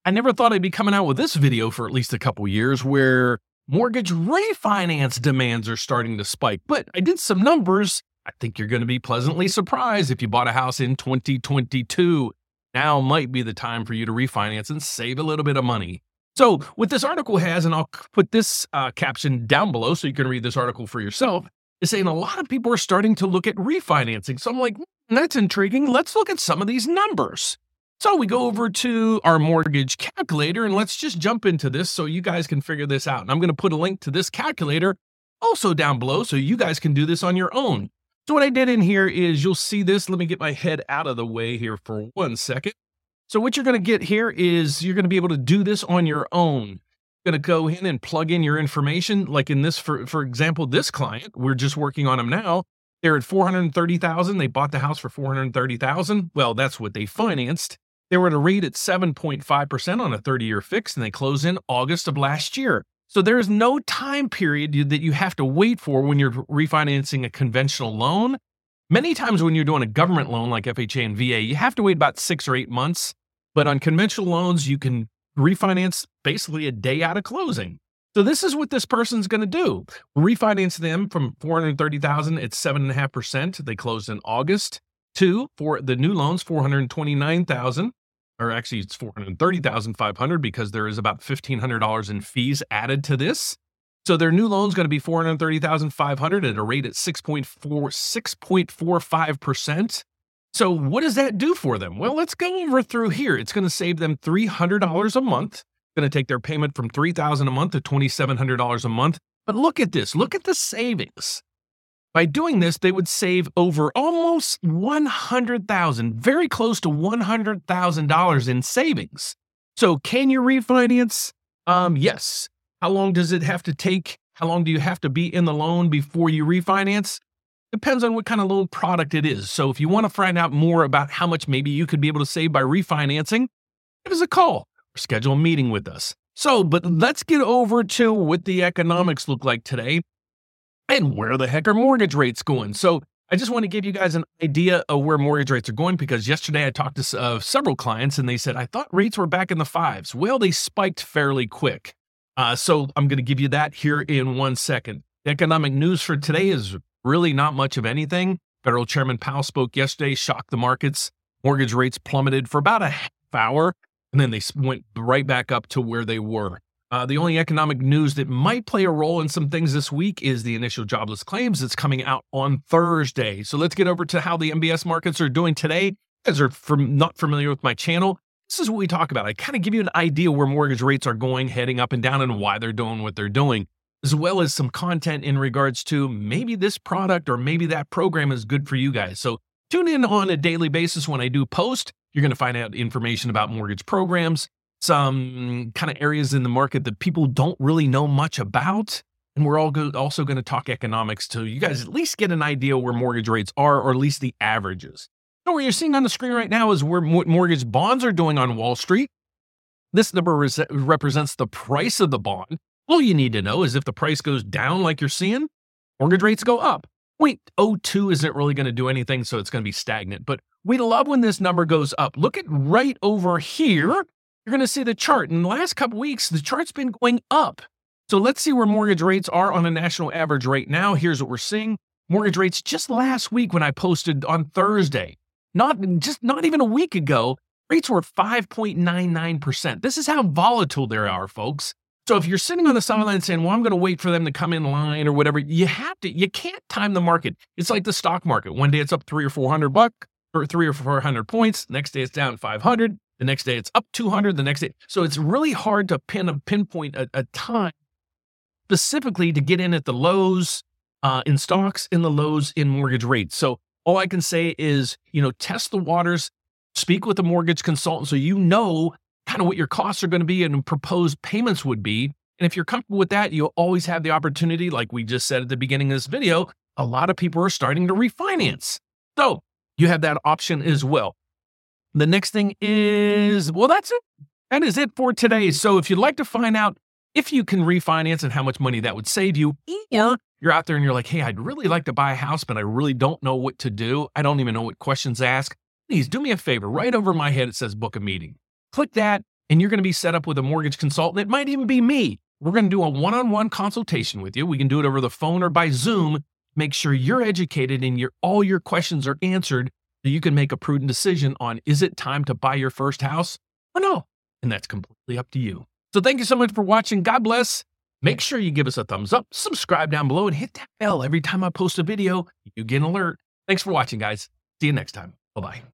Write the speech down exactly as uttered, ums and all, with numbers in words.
I never thought I'd be coming out with this video for at least a couple years where mortgage refinance demands are starting to spike. But I did some numbers. I think you're going to be pleasantly surprised if you bought a house in twenty twenty-two. Now might be the time for you to refinance and save a little bit of money. So what this article has, and I'll put this uh, caption down below so you can read this article for yourself, is saying a lot of people are starting to look at refinancing. So I'm like, hmm, that's intriguing. Let's look at some of these numbers. So we go over to our mortgage calculator and let's just jump into this so you guys can figure this out. And I'm going to put a link to this calculator also down below so you guys can do this on your own. So what I did in here is you'll see this. Let me get my head out of the way here for one second. So what you're going to get here is you're going to be able to do this on your own. You're going to go in and plug in your information. Like in this, for, for example, this client, we're just working on them now. They're at four hundred thirty thousand dollars. They bought the house for four hundred thirty thousand dollars. Well, that's what they financed. They were at a rate at seven point five percent on a thirty-year fix, and they closed in August of last year. So there is no time period that you have to wait for when you're refinancing a conventional loan. Many times when you're doing a government loan like F H A and V A, you have to wait about six or eight months. But on conventional loans, you can refinance basically a day out of closing. So this is what this person's going to do. Refinance them from four hundred thirty thousand dollars at seven point five percent. They closed in August. Two, for the new loans, four hundred twenty-nine thousand dollars. Or actually it's four hundred thirty thousand five hundred dollars because there is about fifteen hundred dollars in fees added to this. So their new loan is going to be four hundred thirty thousand five hundred dollars at a rate at six point four five percent. So what does that do for them? Well, let's go over through here. It's going to save them three hundred dollars a month. It's going to take their payment from three thousand dollars a month to twenty-seven hundred dollars a month. But look at this. Look at the savings. By doing this, they would save over almost one hundred thousand dollars, very close to one hundred thousand dollars in savings. So can you refinance? Um, yes. How long does it have to take? How long do you have to be in the loan before you refinance? Depends on what kind of loan product it is. So if you want to find out more about how much maybe you could be able to save by refinancing, give us a call or schedule a meeting with us. So, but let's get over to what the economics look like today. And where the heck are mortgage rates going? So I just want to give you guys an idea of where mortgage rates are going because yesterday I talked to uh, several clients and they said, I thought rates were back in the fives. Well, they spiked fairly quick. Uh, so I'm going to give you that here in one second. The economic news for today is really not much of anything. Federal Chairman Powell spoke yesterday, shocked the markets. Mortgage rates plummeted for about a half hour, and then they went right back up to where they were. Uh, the only economic news that might play a role in some things this week is the initial jobless claims that's coming out on Thursday. So let's get over to how the M B S markets are doing today. You guys are from, not familiar with my channel. This is what we talk about. I kind of give you an idea where mortgage rates are going, heading up and down, and why they're doing what they're doing, as well as some content in regards to maybe this product or maybe that program is good for you guys. So tune in on a daily basis when I do post. You're going to find out information about mortgage programs, some kind of areas in the market that people don't really know much about. And we're all go- also going to talk economics so you guys at least get an idea where mortgage rates are, or at least the averages. So what you're seeing on the screen right now is where what mortgage bonds are doing on Wall Street. This number res- represents the price of the bond. All you need to know is if the price goes down like you're seeing, mortgage rates go up. zero point zero two isn't really going to do anything, so it's going to be stagnant. But we love when this number goes up. Look at right over here. You're going to see the chart. In the last couple weeks, the chart's been going up. So let's see where mortgage rates are on a national average right now. Here's what we're seeing. Mortgage rates just last week when I posted on Thursday, not just not even a week ago, rates were five point nine nine percent. This is how volatile they are, folks. So if you're sitting on the sideline saying, well, I'm going to wait for them to come in line or whatever, you have to, you can't time the market. It's like the stock market. One day it's up three or four hundred bucks or three or four hundred points. Next day it's down five hundred. The next day it's up two hundred. The next day. So it's really hard to pin a pinpoint a, a time specifically to get in at the lows uh, in stocks, in the lows in mortgage rates. So all I can say is, you know, test the waters, speak with a mortgage consultant so you know kind of what your costs are going to be and proposed payments would be. And if you're comfortable with that, you'll always have the opportunity, like we just said at the beginning of this video, a lot of people are starting to refinance. So you have that option as well. The next thing is, well, that's it. That is it for today. So if you'd like to find out if you can refinance and how much money that would save you, or you're out there and you're like, hey, I'd really like to buy a house, but I really don't know what to do. I don't even know what questions to ask. Please do me a favor. Right over my head, it says book a meeting. Click that and you're going to be set up with a mortgage consultant. It might even be me. We're going to do a one-on-one consultation with you. We can do it over the phone or by Zoom. Make sure you're educated and your all your questions are answered so you can make a prudent decision on, is it time to buy your first house or no? And that's completely up to you. So thank you so much for watching. God bless. Make sure you give us a thumbs up, subscribe down below, and hit that bell every time I post a video. You get an alert. Thanks for watching, guys. See you next time. Bye-bye.